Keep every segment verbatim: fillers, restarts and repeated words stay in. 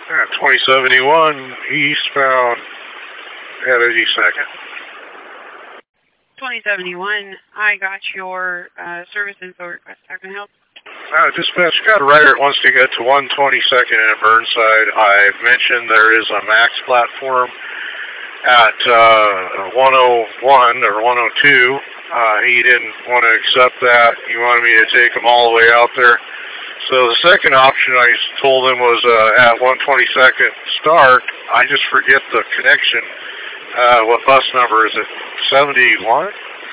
At twenty seventy-one eastbound at eighty-second. twenty seventy-one, I got your uh, service info request. How can I help? Uh, dispatch, got a writer that wants to get to one twenty-second in Burnside. I've mentioned there is a MAX platform at uh, one oh one or one oh two. Uh, he didn't want to accept that. He wanted me to take him all the way out there. So the second option I told him was uh, at one twenty-second start. I just forget the connection. Uh, what bus number is it? seventy-one?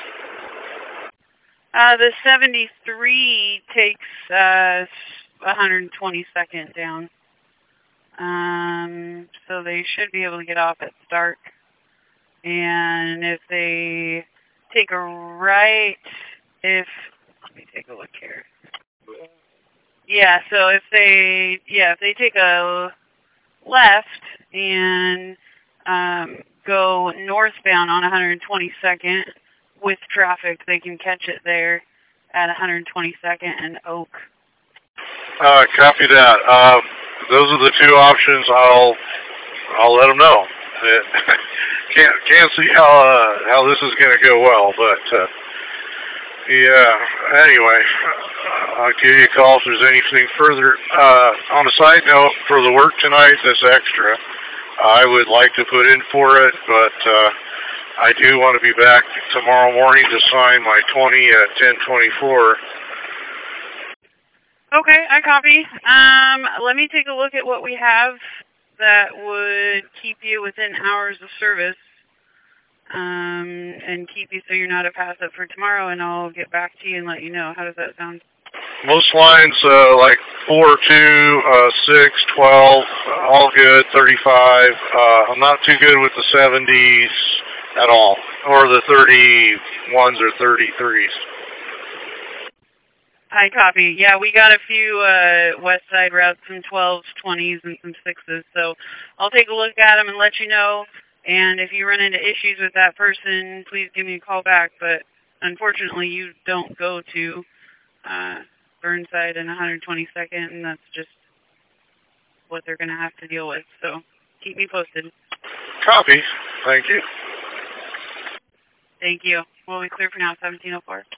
Uh, the seventy-three takes uh, one twenty-second down. Um, so they should be able to get off at start. And if they take a right, if, let me take a look here. Yeah, so if they, yeah, if they take a left and um, go northbound on one twenty-second with traffic, they can catch it there at one twenty-second and Oak. Uh, copy that. Uh, those are the two options. I'll I'll let them know. It, can't can't see how uh, how this is going to go well, but uh, yeah. Anyway, I'll give you a call if there's anything further. Uh, on a side note, for the work tonight, this extra, I would like to put in for it, but uh, I do want to be back tomorrow morning to sign my twenty at ten twenty-four. Okay, I copy. Um, let me take a look at what we have that would keep you within hours of service, um, and keep you so you're not a pass-up for tomorrow, and I'll get back to you and let you know. How does that sound? Most lines, uh, like four, two, uh, six, twelve, all good, thirty-five. Uh, I'm not too good with the seventies at all, or the thirty-ones or thirty-threes. I copy. Yeah, we got a few uh, west side routes, some twelves, twenties, and some sixes. So I'll take a look at them and let you know. And if you run into issues with that person, please give me a call back. But unfortunately, you don't go to uh, Burnside and one twenty-second, and that's just what they're going to have to deal with. So keep me posted. Copy. Thank you. Thank you. Well, we clear for now, seventeen oh four.